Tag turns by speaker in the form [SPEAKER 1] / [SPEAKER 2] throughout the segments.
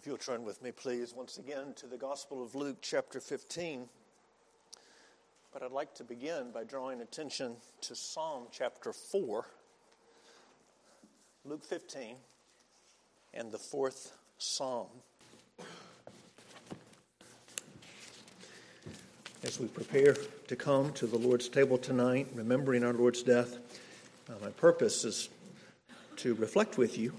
[SPEAKER 1] If you'll turn with me, please, once again to the Gospel of Luke, chapter 15. But I'd like to begin by drawing attention to Psalm chapter 4, Luke 15, and the fourth Psalm. As we prepare to come to the Lord's table tonight, remembering our Lord's death, my purpose is to reflect with you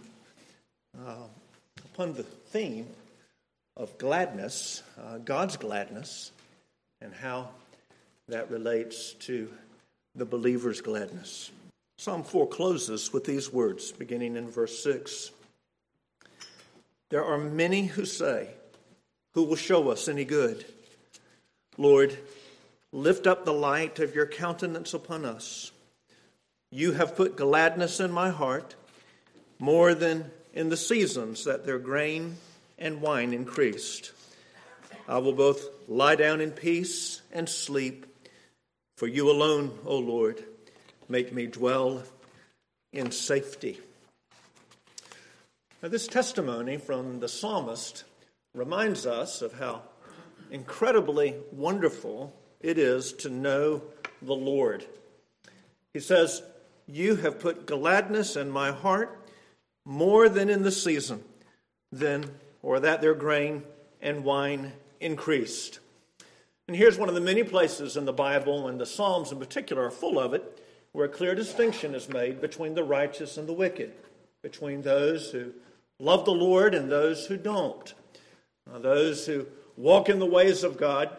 [SPEAKER 1] upon the theme of gladness, God's gladness, and how that relates to the believer's gladness. Psalm 4 closes with these words, beginning in verse 6. There are many who say, "Who will show us any good? Lord, lift up the light of your countenance upon us. You have put gladness in my heart, more than in the seasons that their grain and wine increased. I will both lie down in peace and sleep, for you alone, O Lord, make me dwell in safety." Now, this testimony from the psalmist reminds us of how incredibly wonderful it is to know the Lord. He says, "You have put gladness in my heart, more than in the season, that their grain and wine increased." And here's one of the many places in the Bible, and the Psalms in particular are full of it, where a clear distinction is made between the righteous and the wicked, between those who love the Lord and those who don't, those who walk in the ways of God,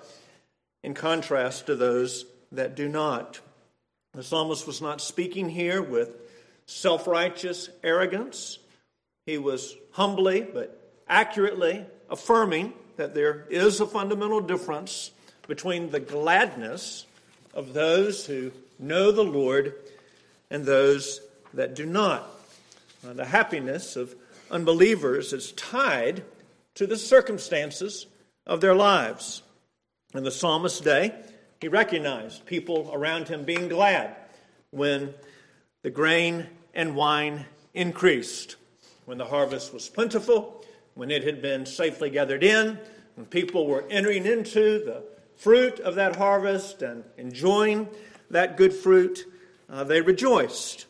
[SPEAKER 1] in contrast to those that do not. The psalmist was not speaking here with self-righteous arrogance. He was humbly but accurately affirming that there is a fundamental difference between the gladness of those who know the Lord and those that do not. The happiness of unbelievers is tied to the circumstances of their lives. In the psalmist's day, he recognized people around him being glad when the grain and wine increased, when the harvest was plentiful, when it had been safely gathered in, when people were entering into the fruit of that harvest and enjoying that good fruit, they rejoiced.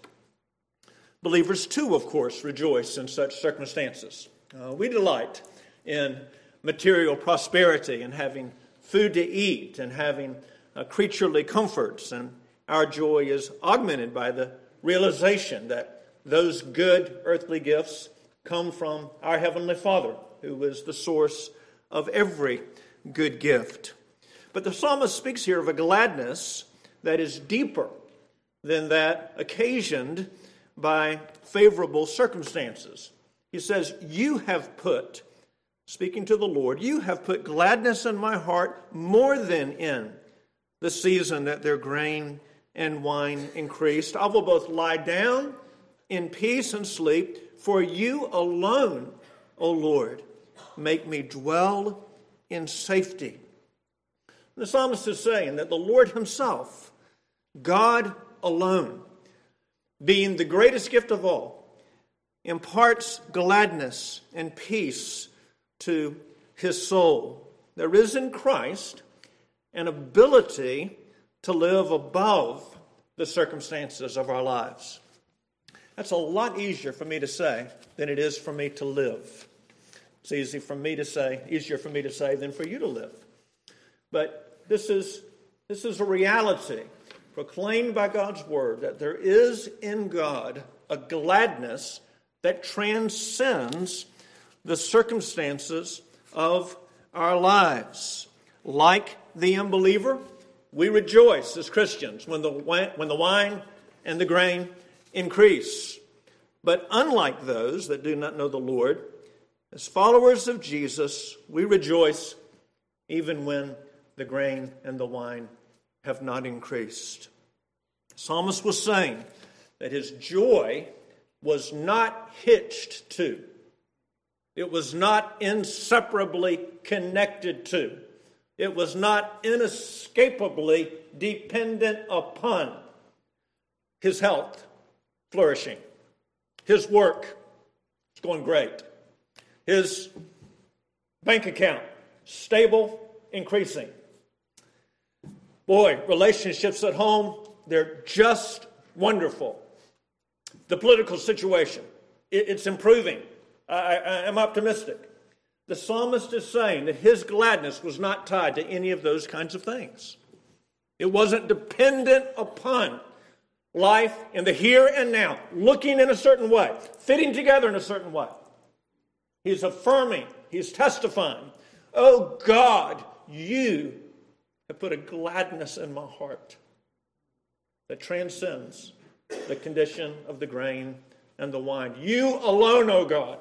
[SPEAKER 1] Believers too, of course, rejoice in such circumstances. We delight in material prosperity and having food to eat and having creaturely comforts, and our joy is augmented by the realization that those good earthly gifts come from our Heavenly Father, who is the source of every good gift. But the psalmist speaks here of a gladness that is deeper than that occasioned by favorable circumstances. He says, "You have put," speaking to the Lord, "you have put gladness in my heart, more than in the season that their grain and wine increased. I will both lie down in peace and sleep, for you alone, O Lord, make me dwell in safety." The psalmist is saying that the Lord himself, God alone, being the greatest gift of all, imparts gladness and peace to his soul. There is in Christ an ability to live above the circumstances of our lives. That's a lot easier for me to say than it is for me to live. It's easier for me to say than for you to live. But this is a reality proclaimed by God's word, that there is in God a gladness that transcends the circumstances of our lives. Like the unbeliever, we rejoice as Christians when the wine and the grain increase. But unlike those that do not know the Lord, as followers of Jesus, we rejoice even when the grain and the wine have not increased. The psalmist was saying that his joy was not hitched to. It was not inseparably connected to. It was not inescapably dependent upon his health flourishing. His work is going great. His bank account, stable, increasing. Boy, relationships at home, they're just wonderful. The political situation, it's improving. I'm optimistic. The psalmist is saying that his gladness was not tied to any of those kinds of things. It wasn't dependent upon life in the here and now, looking in a certain way, fitting together in a certain way. He's affirming, he's testifying, oh God, you have put a gladness in my heart that transcends the condition of the grain and the wine. You alone, oh God,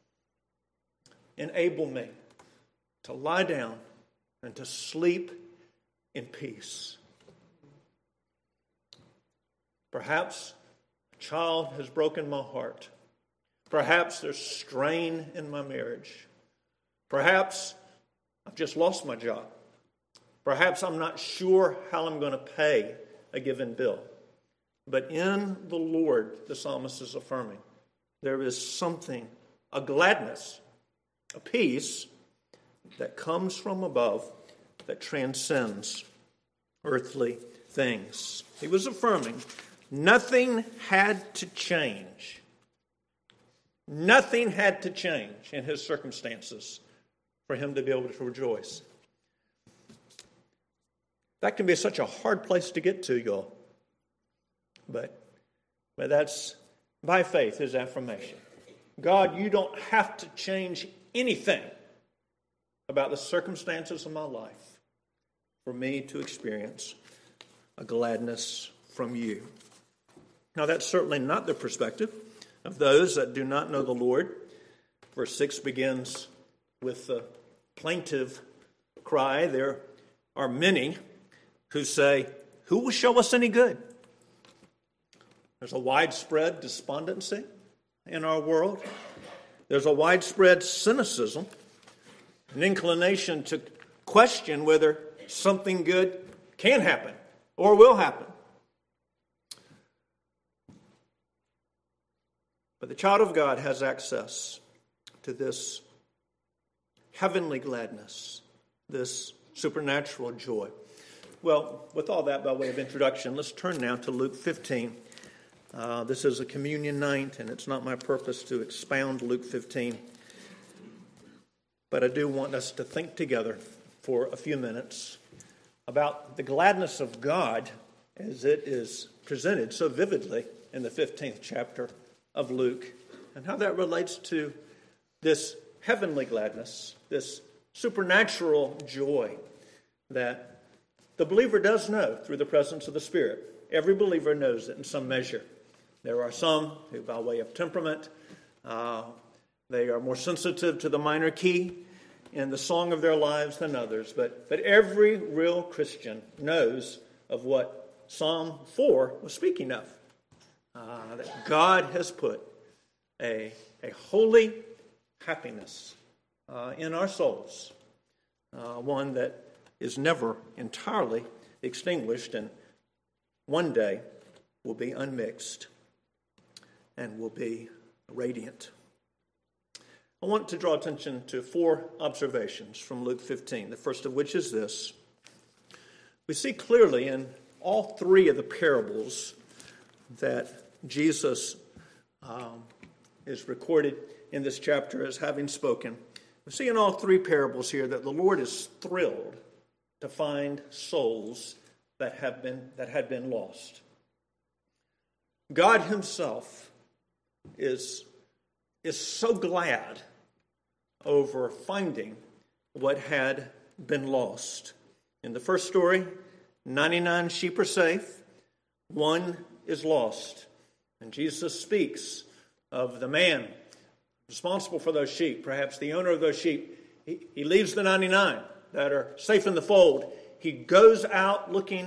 [SPEAKER 1] enable me to lie down and to sleep in peace. Perhaps a child has broken my heart. Perhaps there's strain in my marriage. Perhaps I've just lost my job. Perhaps I'm not sure how I'm going to pay a given bill. But in the Lord, the psalmist is affirming, there is something, a gladness, a peace that comes from above that transcends earthly things. He was affirming nothing had to change. Nothing had to change in his circumstances for him to be able to rejoice. That can be such a hard place to get to, y'all. But that's by faith, his affirmation. God, you don't have to change anything about the circumstances of my life for me to experience a gladness from you. Now, that's certainly not the perspective of those that do not know the Lord. Verse 6 begins with the plaintive cry. There are many who say, who will show us any good? There's a widespread despondency in our world. There's a widespread cynicism, an inclination to question whether something good can happen or will happen. But the child of God has access to this heavenly gladness, this supernatural joy. Well, with all that by way of introduction, let's turn now to Luke 15. This is a communion night, and it's not my purpose to expound Luke 15. But I do want us to think together for a few minutes about the gladness of God as it is presented so vividly in the 15th chapter of Luke, and how that relates to this heavenly gladness, this supernatural joy that the believer does know through the presence of the Spirit. Every believer knows it in some measure. There are some who, by way of temperament, they are more sensitive to the minor key in the song of their lives than others. But every real Christian knows of what Psalm 4 was speaking of. That God has put a holy happiness in our souls, one that is never entirely extinguished and one day will be unmixed and will be radiant. I want to draw attention to 4 observations from Luke 15, the first of which is this. We see clearly in all 3 of the parables that Jesus is recorded in this chapter as having spoken. We see in all 3 parables here that the Lord is thrilled to find souls that had been lost. God himself is so glad over finding what had been lost. In the first story, 99 sheep are safe, 1 is lost. And Jesus speaks of the man responsible for those sheep, perhaps the owner of those sheep. He leaves the 99 that are safe in the fold. He goes out looking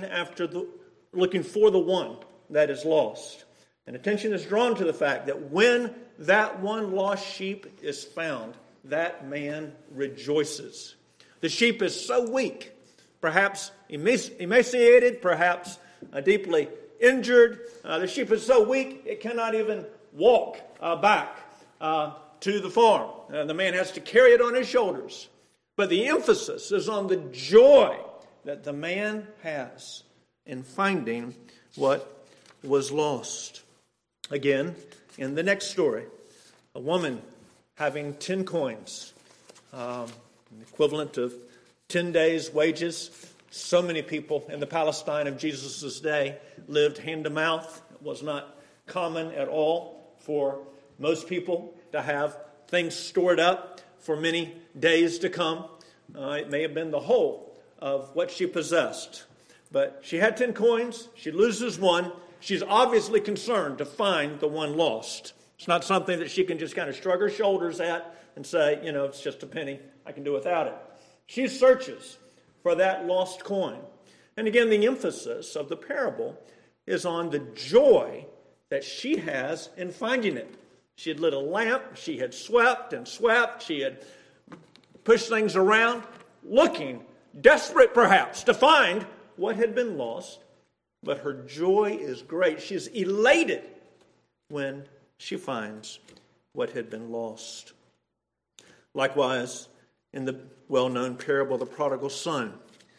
[SPEAKER 1] for the one that is lost. And attention is drawn to the fact that when that one lost sheep is found, that man rejoices. The sheep is so weak, perhaps emaciated, perhaps deeply injured. The sheep is so weak it cannot even walk back to the farm. The man has to carry it on his shoulders. But the emphasis is on the joy that the man has in finding what was lost. Again, in the next story, a woman having 10 coins, equivalent of 10 days' wages. So many people in the Palestine of Jesus' day lived hand to mouth. It was not common at all for most people to have things stored up for many days to come. It may have been the whole of what she possessed. But she had 10 coins. She loses one. She's obviously concerned to find the one lost. It's not something that she can just kind of shrug her shoulders at and say, it's just a penny. I can do without it. She searches for that lost coin. And again, the emphasis of the parable is on the joy that she has in finding it. She had lit a lamp. She had swept and swept. She had pushed things around, looking, desperate perhaps, to find what had been lost. But her joy is great. She's elated when she finds what had been lost. Likewise, in the well-known parable of the prodigal son,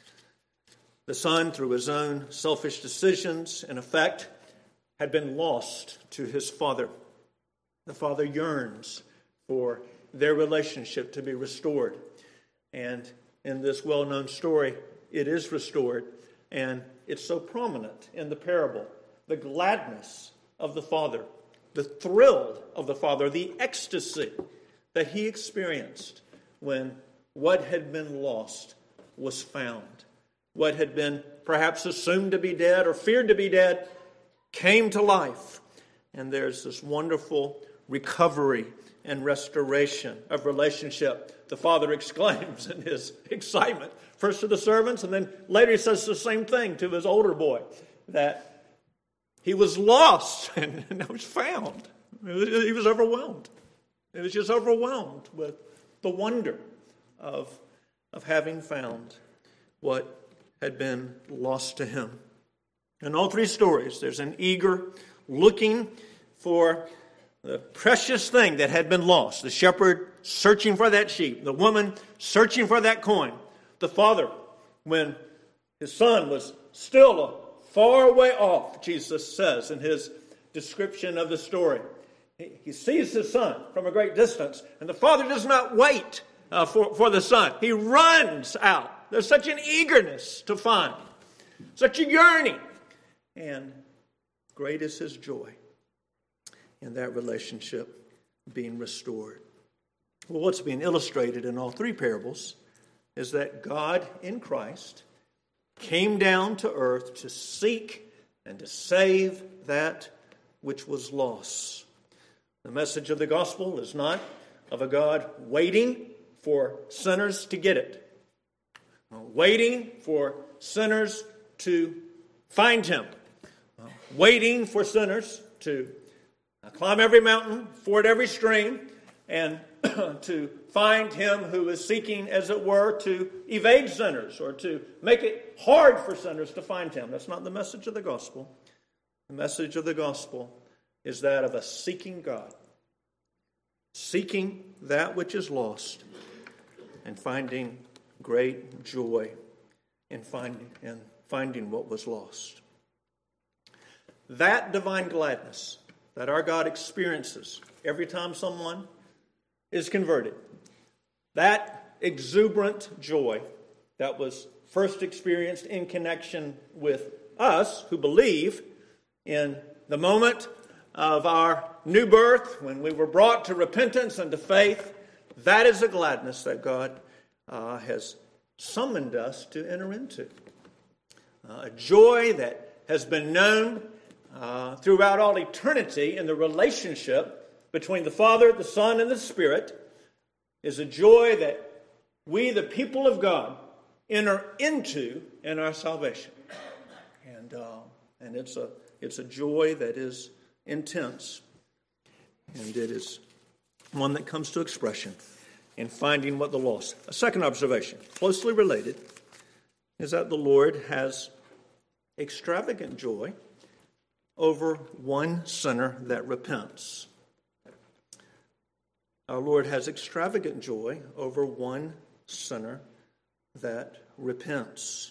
[SPEAKER 1] the son, through his own selfish decisions, in effect, had been lost to his father. The father yearns for their relationship to be restored. And in this well-known story, it is restored. And it's so prominent in the parable. The gladness of the father, the thrill of the father, the ecstasy that he experienced when what had been lost was found. What had been perhaps assumed to be dead or feared to be dead came to life. And there's this wonderful recovery and restoration of relationship. The father exclaims in his excitement, first to the servants, and then later he says the same thing to his older boy, that he was lost and now he's found. He was overwhelmed. He was just overwhelmed with the wonder of having found what had been lost to him. In all three stories, there's an eager looking for the precious thing that had been lost. The shepherd searching for that sheep. The woman searching for that coin. The father, when his son was still a far way off, Jesus says in his description of the story. He sees his son from a great distance, and the father does not wait for the son. He runs out. There's such an eagerness to find, such a yearning. And great is his joy in that relationship being restored. Well, what's being illustrated in all three parables is that God in Christ came down to earth to seek and to save that which was lost. The message of the gospel is not of a God waiting for sinners to get it, waiting for sinners to find him, waiting for sinners to climb every mountain, ford every stream, and to find him who is seeking, as it were, to evade sinners or to make it hard for sinners to find him. That's not the message of the gospel. The message of the gospel is that of a seeking God, seeking that which is lost and finding great joy in finding what was lost. That divine gladness that our God experiences every time someone is converted, that exuberant joy that was first experienced in connection with us who believe in the moment of our new birth, when we were brought to repentance and to faith, that is a gladness that God has summoned us to enter into. A joy that has been known throughout all eternity in the relationship between the Father, the Son, and the Spirit, is a joy that we, the people of God, enter into in our salvation. And it's a joy that is intense, and it is one that comes to expression in finding what the lost. A second observation, closely related, is that the Lord has extravagant joy over one sinner that repents. Our Lord has extravagant joy over one sinner that repents.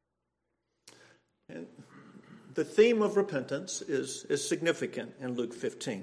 [SPEAKER 1] And the theme of repentance is significant in Luke 15.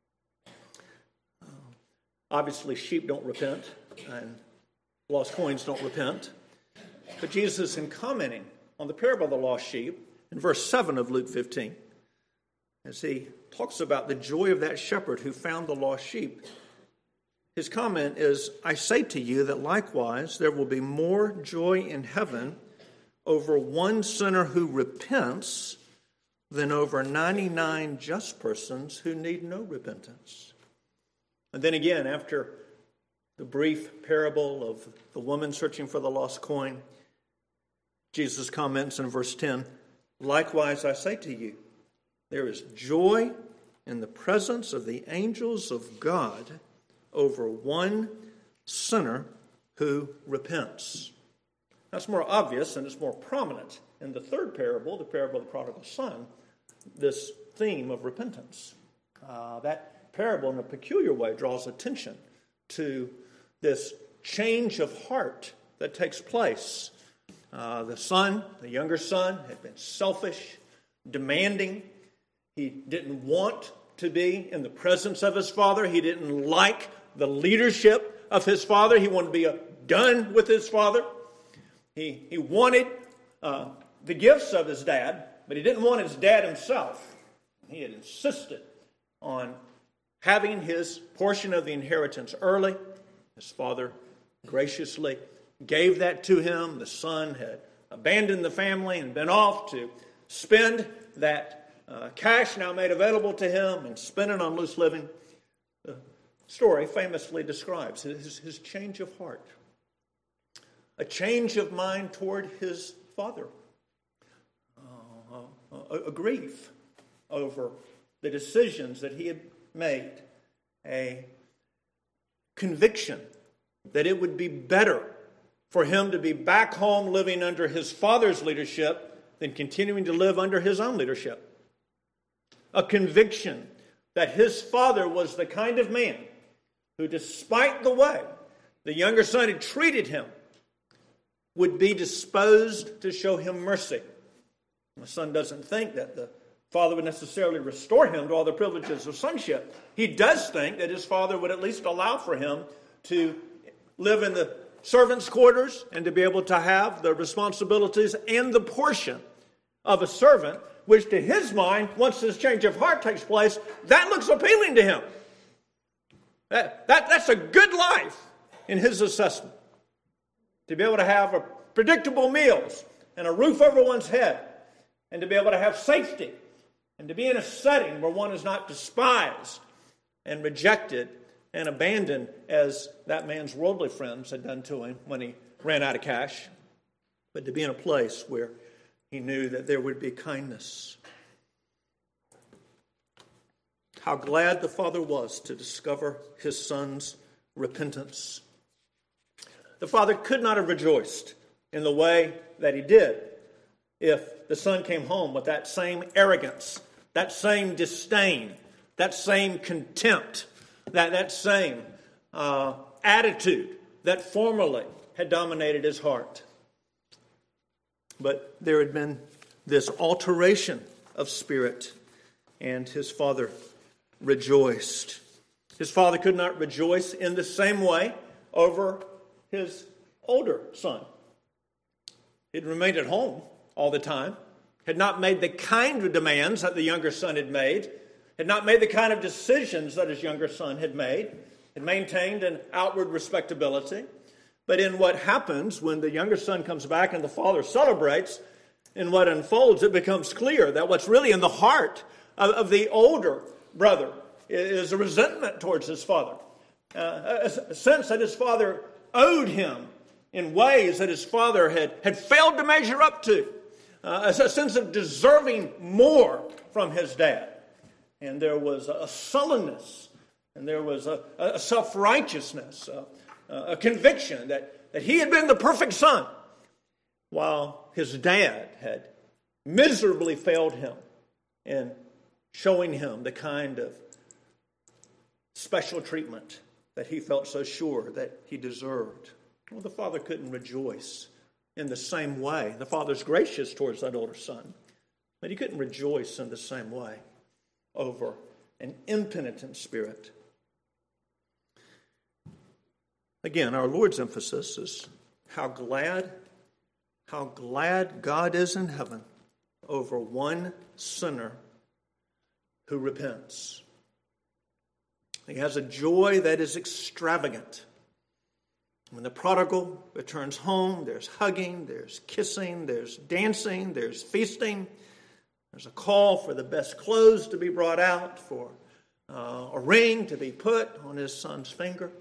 [SPEAKER 1] Obviously, sheep don't repent, and lost coins don't repent. But Jesus, in commenting on the parable of the lost sheep, in verse 7 of Luke 15, as he talks about the joy of that shepherd who found the lost sheep, his comment is, I say to you that likewise there will be more joy in heaven over one sinner who repents than over 99 just persons who need no repentance. And then again, after the brief parable of the woman searching for the lost coin, Jesus comments in verse 10, likewise I say to you, there is joy in the presence of the angels of God over one sinner who repents. That's more obvious and it's more prominent in the third parable, the parable of the prodigal son, this theme of repentance. That parable in a peculiar way draws attention to this change of heart that takes place. The younger son, had been selfish, demanding. He didn't want to be in the presence of his father. He didn't like the leadership of his father. He wanted to be done with his father. He wanted the gifts of his dad, but he didn't want his dad himself. He had insisted on having his portion of the inheritance early. His father graciously gave that to him. The son had abandoned the family and been off to spend that cash now made available to him and spend it on loose living. The story famously describes his change of heart, a change of mind toward his father, a grief over the decisions that he had made, a conviction that it would be better for him to be back home living under his father's leadership than continuing to live under his own leadership. A conviction that his father was the kind of man who, despite the way the younger son had treated him, would be disposed to show him mercy. The son doesn't think that the father would necessarily restore him to all the privileges of sonship. He does think that his father would at least allow for him to live in the servants' quarters and to be able to have the responsibilities and the portion of a servant, which to his mind, once this change of heart takes place, that looks appealing to him. That's a good life in his assessment. To be able to have predictable meals and a roof over one's head, and to be able to have safety, and to be in a setting where one is not despised and rejected and abandoned as that man's worldly friends had done to him when he ran out of cash, but to be in a place where he knew that there would be kindness. How glad the father was to discover his son's repentance. The father could not have rejoiced in the way that he did if the son came home with that same arrogance, that same disdain, that same contempt, that same attitude that formerly had dominated his heart. But there had been this alteration of spirit, and his father rejoiced. His father could not rejoice in the same way over his older son. He'd remained at home all the time, had not made the kind of demands that the younger son had made, had not made the kind of decisions that his younger son had made, had maintained an outward respectability. But in what happens when the younger son comes back and the father celebrates, in what unfolds, it becomes clear that what's really in the heart of the older brother is a resentment towards his father. A sense that his father owed him in ways that his father had failed to measure up to. A sense of deserving more from his dad. And there was a sullenness, and there was a self-righteousness, a conviction that he had been the perfect son, while his dad had miserably failed him in showing him the kind of special treatment that he felt so sure that he deserved. Well, the father couldn't rejoice in the same way. The father's gracious towards that older son, but he couldn't rejoice in the same way over an impenitent spirit. Again, our Lord's emphasis is how glad God is in heaven over one sinner who repents. He has a joy that is extravagant. When the prodigal returns home, there's hugging, there's kissing, there's dancing, there's feasting. There's a call for the best clothes to be brought out, for a ring to be put on his son's finger.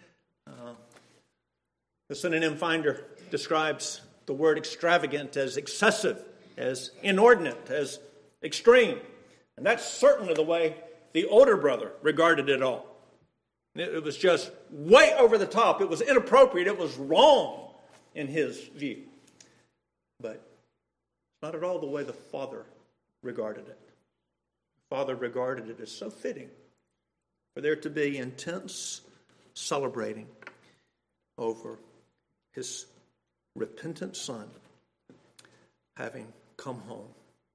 [SPEAKER 1] The synonym finder describes the word extravagant as excessive, as inordinate, as extreme. And that's certainly the way the older brother regarded it all. It was just way over the top. It was inappropriate. It was wrong in his view. But it's not at all the way the father regarded it. The father regarded it as so fitting for there to be intense celebrating over his repentant son having come home.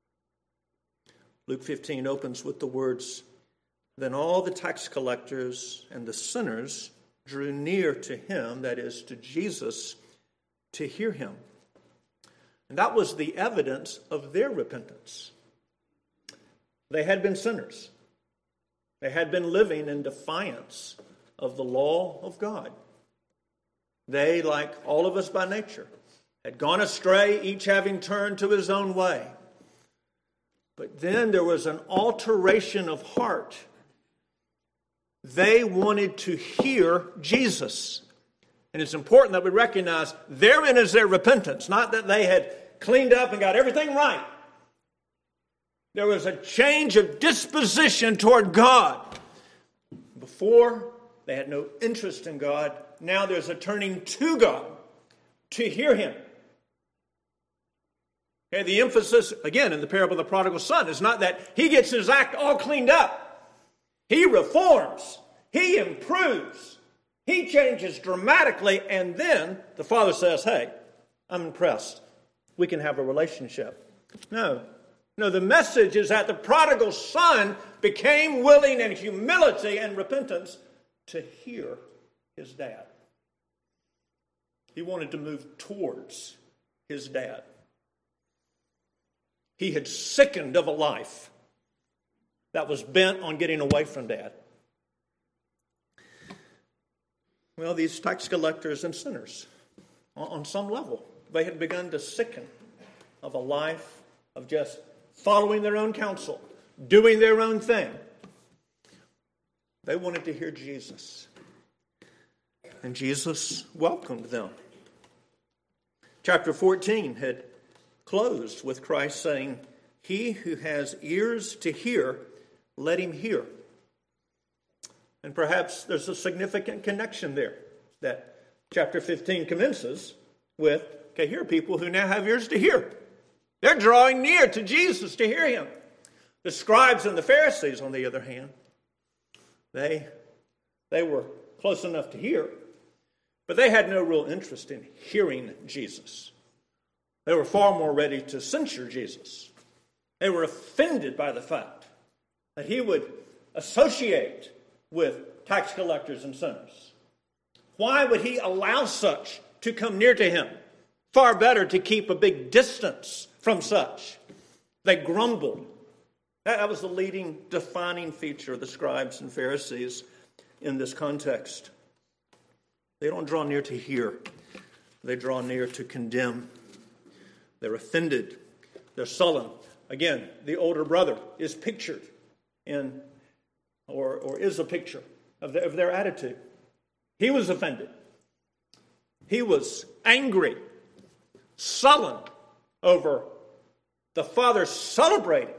[SPEAKER 1] Luke 15 opens with the words, "Then all the tax collectors and the sinners drew near to him," that is, to Jesus, "to hear him." And that was the evidence of their repentance. They had been sinners. They had been living in defiance of the law of God. They, like all of us by nature, had gone astray, each having turned to his own way. But then there was an alteration of heart. They wanted to hear Jesus. And it's important that we recognize therein is their repentance, not that they had cleaned up and got everything right. There was a change of disposition toward God. Before, they had no interest in God. Now there's a turning to God to hear him. Okay, the emphasis, again, in the parable of the prodigal son is not that he gets his act all cleaned up. He reforms. He improves. He changes dramatically. And then the father says, "Hey, I'm impressed. We can have a relationship." No, the message is that the prodigal son became willing in humility and repentance to hear his dad. He wanted to move towards his dad. He had sickened of a life that was bent on getting away from dad. Well, these tax collectors and sinners, on some level, they had begun to sicken of a life of just following their own counsel, doing their own thing. They wanted to hear Jesus. And Jesus welcomed them. Chapter 14 had closed with Christ saying, "He who has ears to hear, let him hear." And perhaps there's a significant connection there that chapter 15 commences with. Okay, here are people who now have ears to hear. They're drawing near to Jesus to hear him. The scribes and the Pharisees, on the other hand, they were close enough to hear, but they had no real interest in hearing Jesus. They were far more ready to censure Jesus. They were offended by the fact that he would associate with tax collectors and sinners. Why would he allow such to come near to him? Far better to keep a big distance from such. They grumbled. That was the leading defining feature of the scribes and Pharisees in this context. They don't draw near to hear. They draw near to condemn. They're offended. They're sullen. Again, the older brother is pictured in, or is a picture of their attitude. He was offended. He was angry, sullen over the father celebrating.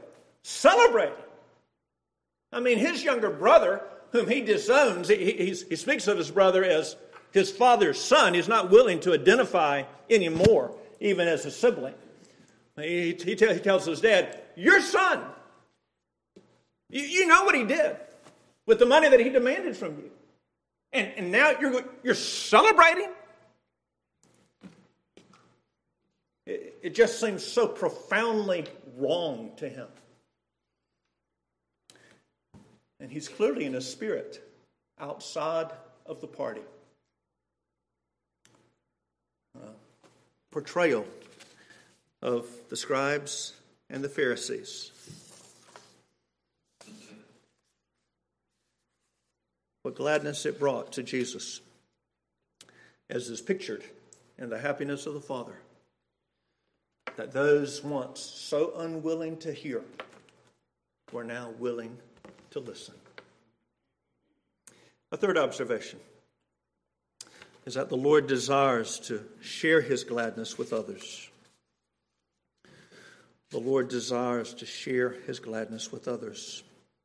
[SPEAKER 1] I mean, his younger brother, whom he disowns, he speaks of his brother as his father's son. He's not willing to identify anymore, even as a sibling. He tells his dad, "Your son. You know what he did with the money that he demanded from you. And now you're celebrating? It just seems so profoundly wrong to him. And he's clearly in a spirit outside of the party. Portrayal of the scribes and the Pharisees. What gladness it brought to Jesus, as is pictured in the happiness of the Father, that those once so unwilling to hear were now willing to listen. A third observation is that the Lord desires to share his gladness with others. The Lord desires to share his gladness with others.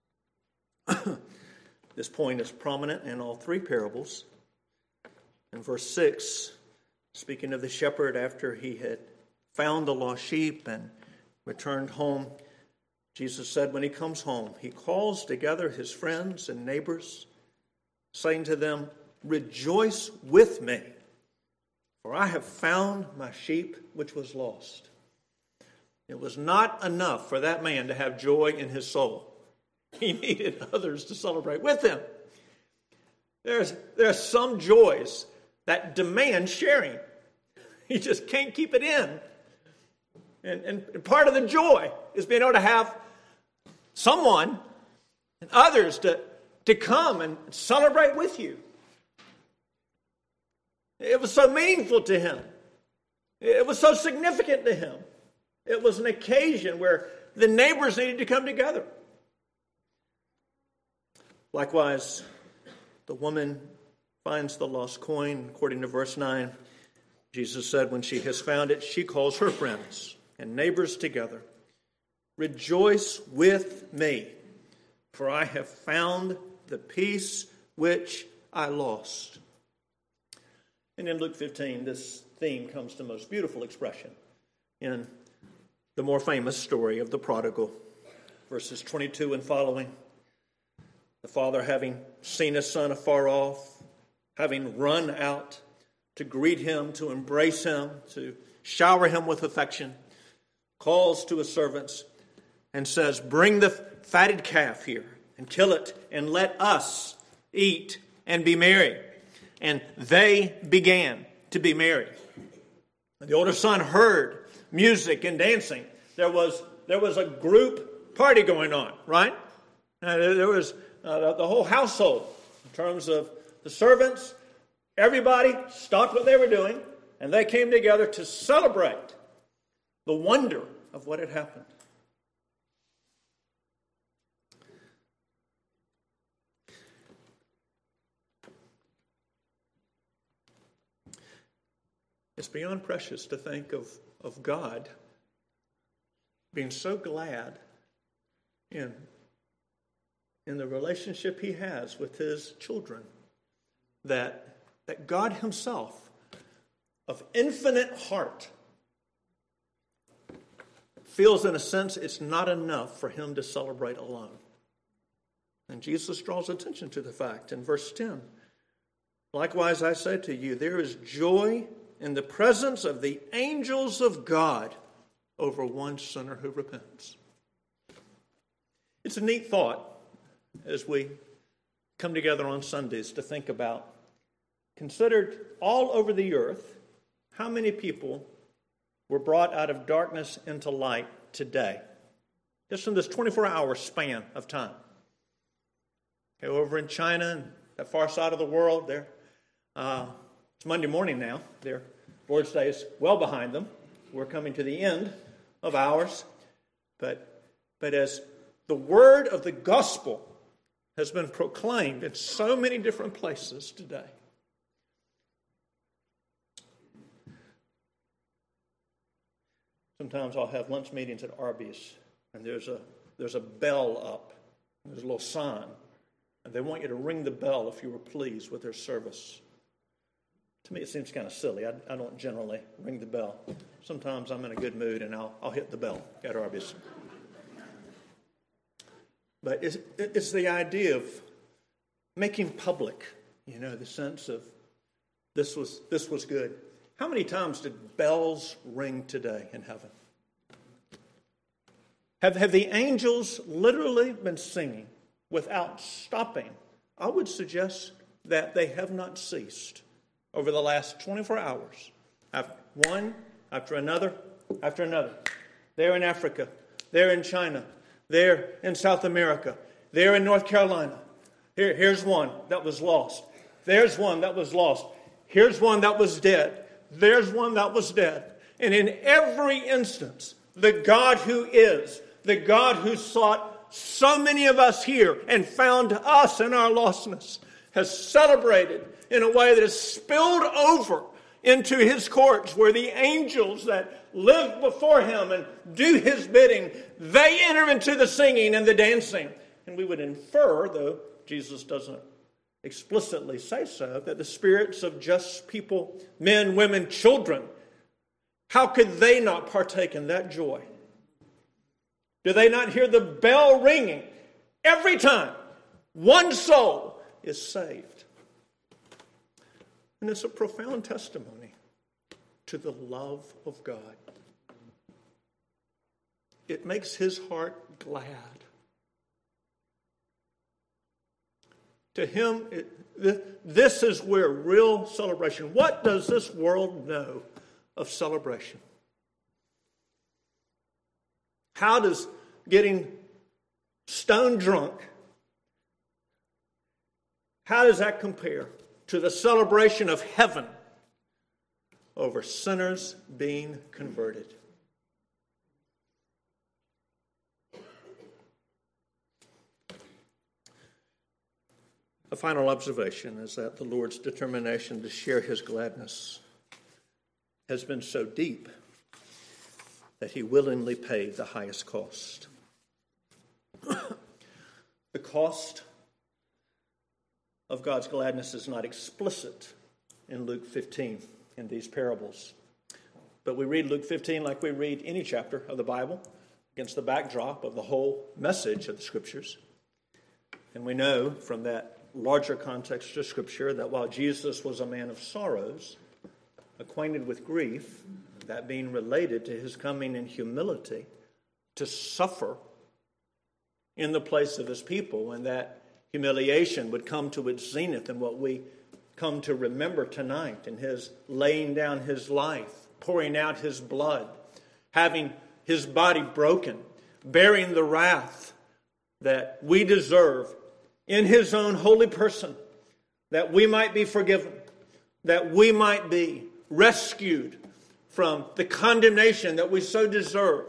[SPEAKER 1] This point is prominent in all three parables. In verse 6, speaking of the shepherd after he had found the lost sheep and returned home, Jesus said when he comes home, he calls together his friends and neighbors, saying to them, "Rejoice with me, for I have found my sheep which was lost." It was not enough for that man to have joy in his soul. He needed others to celebrate with him. There are some joys that demand sharing. You just can't keep it in. And part of the joy is being able to have someone and others to come and celebrate with you. It was so meaningful to him. It was so significant to him. It was an occasion where the neighbors needed to come together. Likewise, the woman finds the lost coin. According to verse 9, Jesus said when she has found it, she calls her friends and neighbors together. "Rejoice with me, for I have found the peace which I lost." And in Luke 15, this theme comes to most beautiful expression in the more famous story of the prodigal, verses 22 and following. The father, having seen his son afar off, having run out to greet him, to embrace him, to shower him with affection, calls to his servants and says, "Bring the fatted calf here and kill it, and let us eat and be merry." And they began to be merry. And the older son heard music and dancing. There was a group party going on, right? There was the whole household, in terms of the servants. Everybody stopped what they were doing, and they came together to celebrate the wonder of what had happened. It's beyond precious to think of God being so glad in the relationship he has with his children that God himself, of infinite heart, feels in a sense it's not enough for him to celebrate alone. And Jesus draws attention to the fact in verse 10. "Likewise I say to you, there is joy in the presence of the angels of God over one sinner who repents." It's a neat thought as we come together on Sundays to think about, considered all over the earth, how many people were brought out of darkness into light today, just in this 24-hour span of time. Okay, over in China and that far side of the world, there, it's Monday morning now. Their Lord's Day is well behind them. We're coming to the end of ours. But as the word of the gospel has been proclaimed in so many different places today, sometimes I'll have lunch meetings at Arby's, and there's a bell up. There's a little sign, and they want you to ring the bell if you were pleased with their service. To me, it seems kind of silly. I don't generally ring the bell. Sometimes I'm in a good mood, and I'll hit the bell at Arby's. But it's the idea of making public, the sense of this was good. How many times did bells ring today in heaven? Have the angels literally been singing without stopping? I would suggest that they have not ceased over the last 24 hours. One after another after another. There in Africa, there in China, there in South America, there in North Carolina. Here's one that was lost. There's one that was lost. Here's one that was dead. There's one that was dead. And in every instance, the God who is, the God who sought so many of us here and found us in our lostness, has celebrated in a way that has spilled over into his courts, where the angels that live before him and do his bidding, they enter into the singing and the dancing. And we would infer, though Jesus doesn't explicitly say so, that the spirits of just people, men, women, children, how could they not partake in that joy? Do they not hear the bell ringing every time one soul is saved? And it's a profound testimony to the love of God. It makes his heart glad. To him, this is where real celebration. What does this world know of celebration? How does getting stone drunk, how does that compare to the celebration of heaven over sinners being converted? A final observation is that the Lord's determination to share his gladness has been so deep that he willingly paid the highest cost. The cost of God's gladness is not explicit in Luke 15 in these parables. But we read Luke 15 like we read any chapter of the Bible against the backdrop of the whole message of the Scriptures. And we know from that larger context of Scripture that while Jesus was a man of sorrows, acquainted with grief, that being related to his coming in humility to suffer in the place of his people, and that humiliation would come to its zenith in what we come to remember tonight, in his laying down his life, pouring out his blood, having his body broken, bearing the wrath that we deserve in his own holy person, that we might be forgiven, that we might be rescued from the condemnation that we so deserve.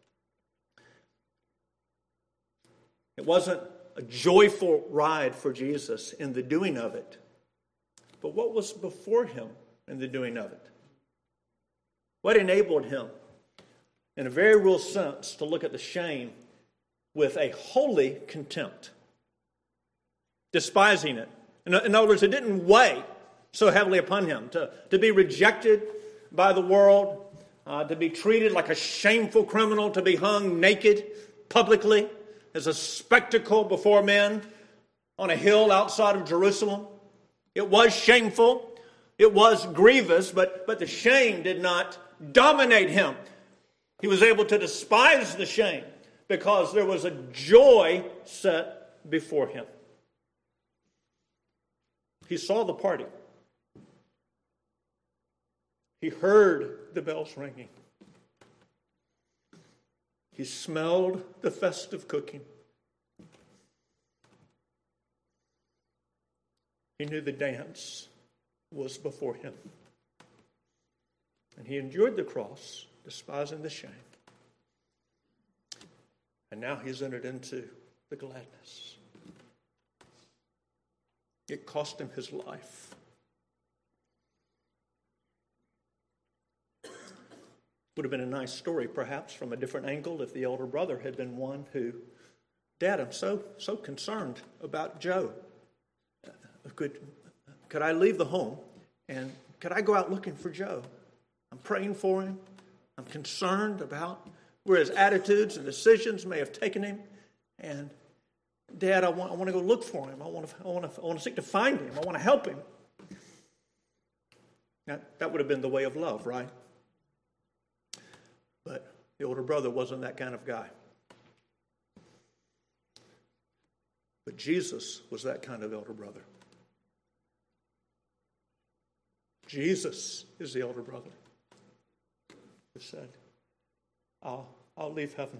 [SPEAKER 1] It wasn't a joyful ride for Jesus in the doing of it. But what was before him in the doing of it? What enabled him, in a very real sense, to look at the shame with a holy contempt, despising it? In other words, it didn't weigh so heavily upon him to be rejected by the world, to be treated like a shameful criminal, to be hung naked publicly as a spectacle before men on a hill outside of Jerusalem. It was shameful. It was grievous, but the shame did not dominate him. He was able to despise the shame because there was a joy set before him. He saw the party. He heard the bells ringing. He smelled the festive cooking. He knew the dance was before him. And he endured the cross, despising the shame. And now he's entered into the gladness. It cost him his life. Would have been a nice story, perhaps, from a different angle if the elder brother had been one who, Dad, I'm so concerned about Joe. Could I leave the home and could I go out looking for Joe? I'm praying for him. I'm concerned about where his attitudes and decisions may have taken him. And Dad, I want to go look for him. I want to seek to find him. I want to help him. Now, that would have been the way of love, right? But the older brother wasn't that kind of guy. But Jesus was that kind of elder brother. Jesus is the elder brother who said, I'll leave heaven.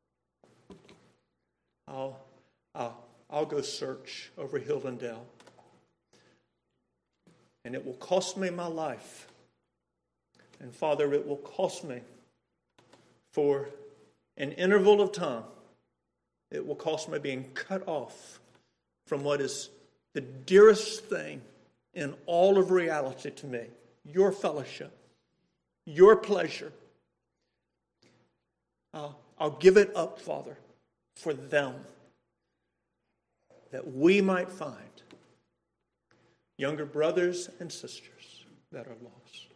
[SPEAKER 1] I'll go search over hill and dale. And it will cost me my life. And Father, it will cost me for an interval of time. It will cost me being cut off from what is the dearest thing in all of reality to me. Your fellowship, your pleasure. I'll give it up, Father, for them, that we might find younger brothers and sisters that are lost.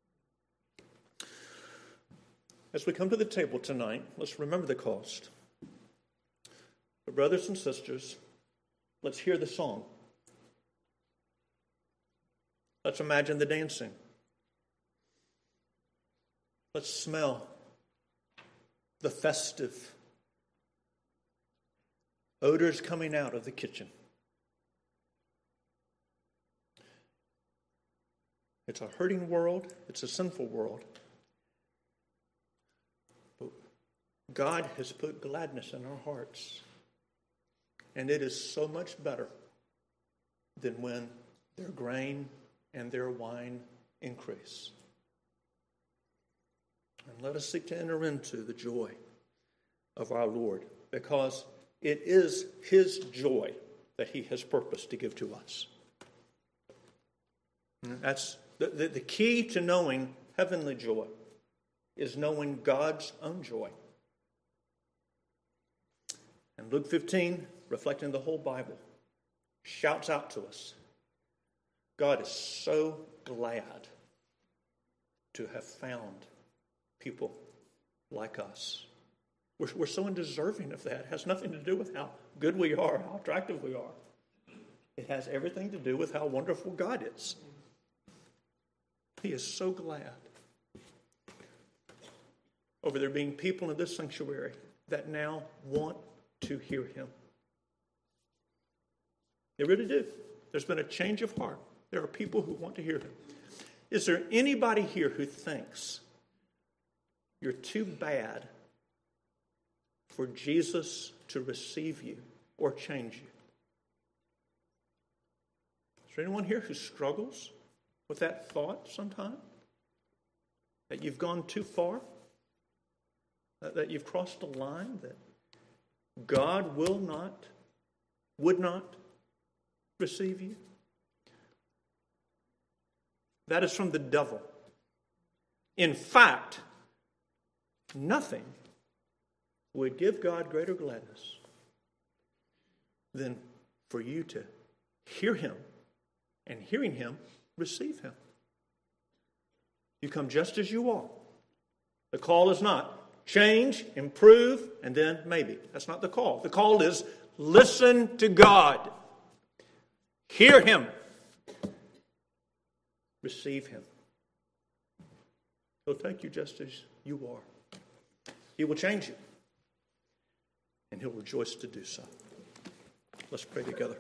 [SPEAKER 1] As we come to the table tonight, let's remember the cost. But brothers and sisters, let's hear the song. Let's imagine the dancing. Let's smell the festive odors coming out of the kitchen. It's a hurting world. It's a sinful world. But God has put gladness in our hearts. And it is so much better than when their grain and their wine increase. And let us seek to enter into the joy of our Lord, because it is His joy that He has purposed to give to us. And that's the key to knowing heavenly joy, is knowing God's own joy. And Luke 15, reflecting the whole Bible, shouts out to us, God is so glad to have found people like us. We're so undeserving of that. It has nothing to do with how good we are, how attractive we are. It has everything to do with how wonderful God is. He is so glad over there being people in this sanctuary that now want to hear Him. They really do. There's been a change of heart. There are people who want to hear Him. Is there anybody here who thinks you're too bad for Jesus to receive you or change you? Is there anyone here who struggles with that thought sometime? That you've gone too far? That you've crossed a line that God would not receive you? That is from the devil. In fact, nothing would give God greater gladness than for you to hear Him, and hearing Him, receive Him. You come just as you are. The call is not change, improve, and then maybe. That's not the call. The call is listen to God. Hear Him. Receive Him. He'll take you just as you are. He will change you. And He'll rejoice to do so. Let's pray together.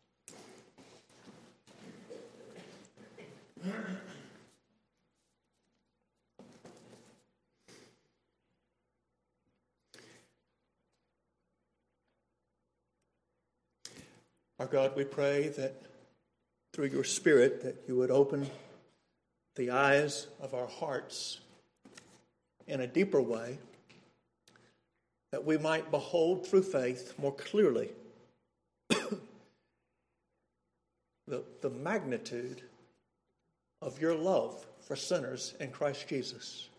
[SPEAKER 1] Our God, we pray that through your Spirit that you would open the eyes of our hearts in a deeper way, that we might behold through faith more clearly the magnitude of your love for sinners in Christ Jesus.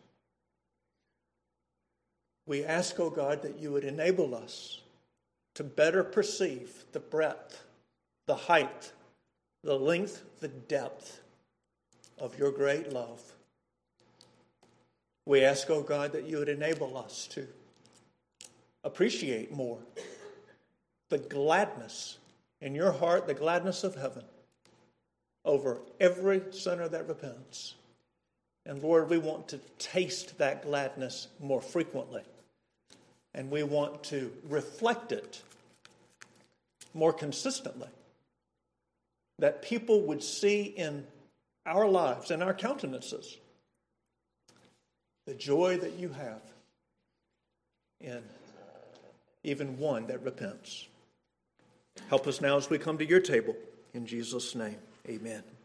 [SPEAKER 1] We ask, O God, that you would enable us to better perceive the breadth, the height, the length, the depth of your great love. We ask, O God, that you would enable us to appreciate more the gladness in your heart, the gladness of heaven, over every sinner that repents. And Lord, we want to taste that gladness more frequently. And we want to reflect it more consistently. That people would see in our lives, in our countenances, the joy that you have in even one that repents. Help us now as we come to your table. In Jesus' name, amen.